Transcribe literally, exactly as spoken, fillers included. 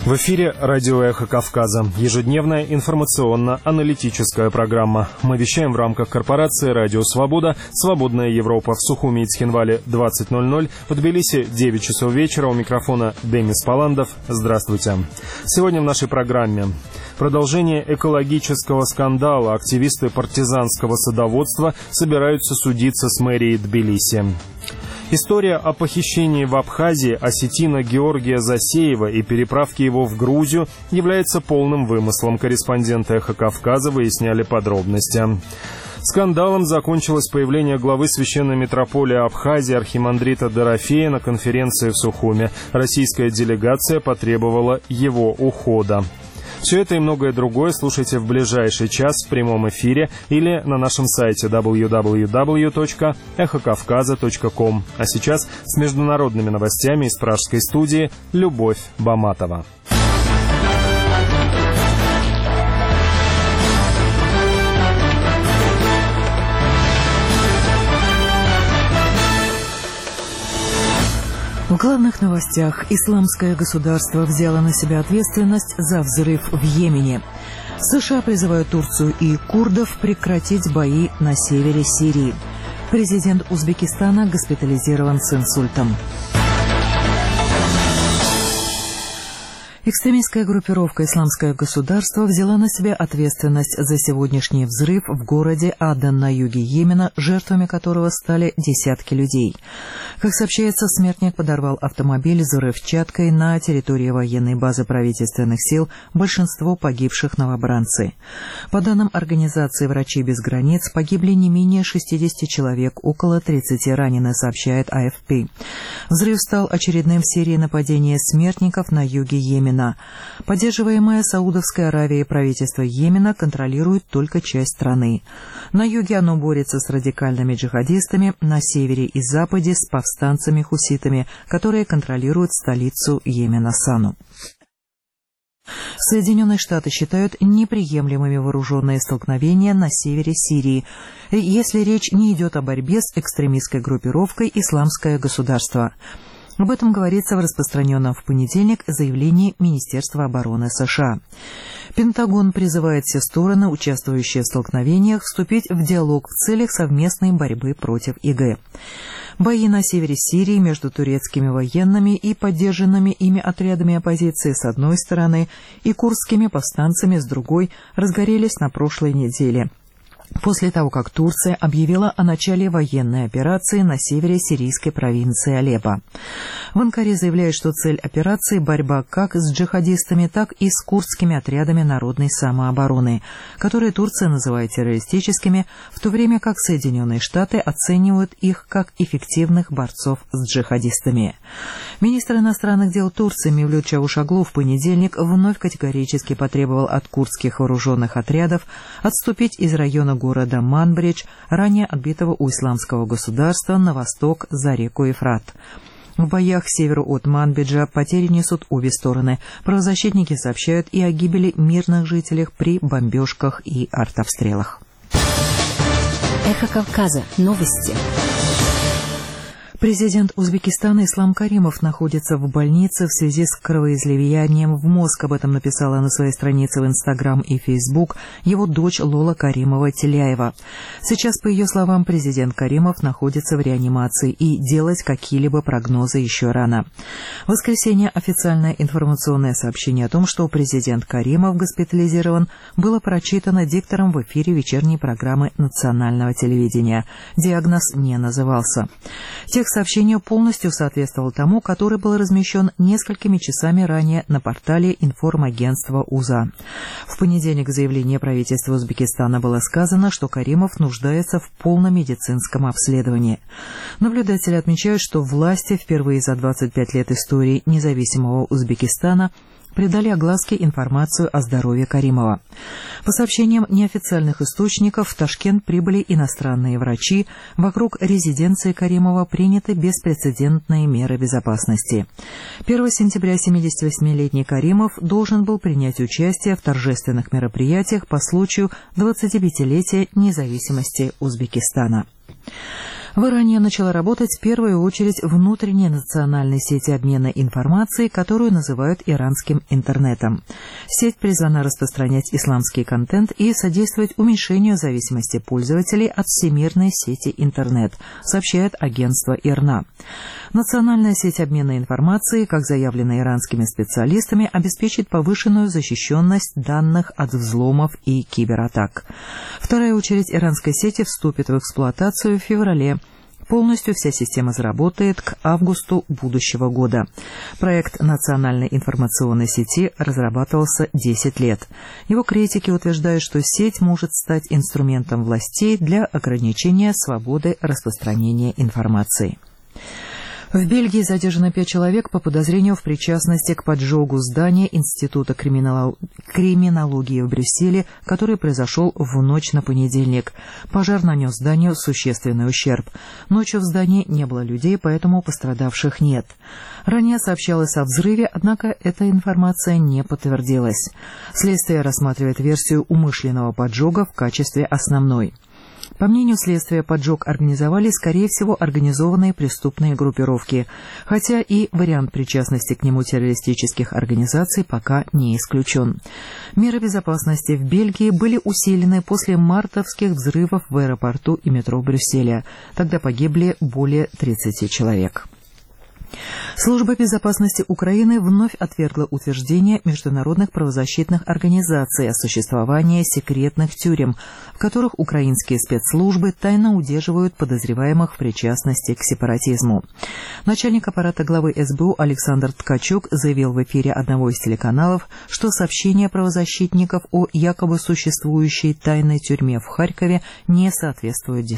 В эфире радио «Эхо Кавказа». Ежедневная информационно-аналитическая программа. Мы вещаем в рамках корпорации «Радио Свобода», «Свободная Европа» в Сухуми и Цхинвале двадцать ноль ноль, в Тбилиси девять часов вечера. У микрофона Демис Паландов. Здравствуйте. Сегодня в нашей программе продолжение экологического скандала. Активисты партизанского садоводства собираются судиться с мэрией Тбилиси. История о похищении в Абхазии осетина Георгия Засеева и переправке его в Грузию является полным вымыслом. Корреспонденты «Эхо Кавказа» выясняли подробности. Скандалом закончилось появление главы священной митрополии Абхазии архимандрита Дорофея на конференции в Сухуме. Российская делегация потребовала его ухода. Все это и многое другое слушайте в ближайший час в прямом эфире или на нашем сайте дабл ю дабл ю дабл ю точка эхо кавказа точка ком. А сейчас с международными новостями из пражской студии Любовь Баматова. В главных новостях. Исламское государство взяло на себя ответственность за взрыв в Йемене. США призывают Турцию и курдов прекратить бои на севере Сирии. Президент Узбекистана госпитализирован с инсультом. Экстремистская группировка «Исламское государство» взяла на себя ответственность за сегодняшний взрыв в городе Аден на юге Йемена, жертвами которого стали десятки людей. Как сообщается, смертник подорвал автомобиль с взрывчаткой на территории военной базы правительственных сил, большинство погибших новобранцы. По данным организации «Врачи без границ», погибли не менее шестидесяти человек, около тридцати ранены, сообщает А Эф Пи. Взрыв стал очередным в серии нападений смертников на юге Йемена. Поддерживаемое Саудовской Аравией правительство Йемена контролирует только часть страны. На юге оно борется с радикальными джихадистами, на севере и западе с повстанцами-хуситами, которые контролируют столицу Йемена Сану. Соединенные Штаты считают неприемлемыми вооруженные столкновения на севере Сирии, если речь не идет о борьбе с экстремистской группировкой «Исламское государство». Об этом говорится в распространенном в понедельник заявлении Министерства обороны США. Пентагон призывает все стороны, участвующие в столкновениях, вступить в диалог в целях совместной борьбы против И Г. Бои на севере Сирии между турецкими военными и поддержанными ими отрядами оппозиции с одной стороны и курдскими повстанцами с другой разгорелись на прошлой неделе, после того, как Турция объявила о начале военной операции на севере сирийской провинции Алеппо. В Анкаре заявляют, что цель операции – борьба как с джихадистами, так и с курдскими отрядами народной самообороны, которые Турция называет террористическими, в то время как Соединенные Штаты оценивают их как эффективных борцов с джихадистами. Министр иностранных дел Турции Мевлют Чавушоглу в понедельник вновь категорически потребовал от курдских вооруженных отрядов отступить из района города Манбридж, ранее отбитого у Исламского государства, на восток за реку Ефрат. В боях к северу от Манбиджа потери несут обе стороны. Правозащитники сообщают и о гибели мирных жителей при бомбежках и артобстрелах. Эхо Кавказа. Новости. Президент Узбекистана Ислам Каримов находится в больнице в связи с кровоизлиянием в мозг. Об этом написала на своей странице в Инстаграм и Фейсбук его дочь Лола Каримова-Теляева. Сейчас, по ее словам, президент Каримов находится в реанимации, и делать какие-либо прогнозы еще рано. В воскресенье официальное информационное сообщение о том, что президент Каримов госпитализирован, было прочитано диктором в эфире вечерней программы национального телевидения. Диагноз не назывался. Текст сообщения полностью соответствовал тому, который был размещен несколькими часами ранее на портале информагентства УЗА. В понедельник в заявлении правительства Узбекистана было сказано, что Каримов нуждается в полном медицинском обследовании. Наблюдатели отмечают, что власти впервые за двадцать пять лет истории независимого Узбекистана придали огласке информацию о здоровье Каримова. По сообщениям неофициальных источников, в Ташкент прибыли иностранные врачи. Вокруг резиденции Каримова приняты беспрецедентные меры безопасности. первого сентября семидесятивосьмилетний Каримов должен был принять участие в торжественных мероприятиях по случаю двадцатипятилетия независимости Узбекистана. В Иране начала работать в первую очередь внутренняя национальная сеть обмена информацией, которую называют иранским интернетом. Сеть призвана распространять исламский контент и содействовать уменьшению зависимости пользователей от всемирной сети интернет, сообщает агентство ИРНА. Национальная сеть обмена информацией, как заявлено иранскими специалистами, обеспечит повышенную защищенность данных от взломов и кибератак. Вторая очередь иранской сети вступит в эксплуатацию в феврале. Полностью вся система заработает к августу будущего года. Проект национальной информационной сети разрабатывался десять лет. Его критики утверждают, что сеть может стать инструментом властей для ограничения свободы распространения информации. В Бельгии задержано пять человек по подозрению в причастности к поджогу здания Института криминал... криминологии в Брюсселе, который произошел в ночь на понедельник. Пожар нанес зданию существенный ущерб. Ночью в здании не было людей, поэтому пострадавших нет. Ранее сообщалось о взрыве, однако эта информация не подтвердилась. Следствие рассматривает версию умышленного поджога в качестве основной. По мнению следствия, поджог организовали, скорее всего, организованные преступные группировки, хотя и вариант причастности к нему террористических организаций пока не исключен. Меры безопасности в Бельгии были усилены после мартовских взрывов в аэропорту и метро Брюсселя. Тогда погибли более тридцати человек. Служба безопасности Украины вновь отвергла утверждение международных правозащитных организаций о существовании секретных тюрем, в которых украинские спецслужбы тайно удерживают подозреваемых в причастности к сепаратизму. Начальник аппарата главы эс бэ у Александр Ткачук заявил в эфире одного из телеканалов, что сообщения правозащитников о якобы существующей тайной тюрьме в Харькове не соответствуют действительности.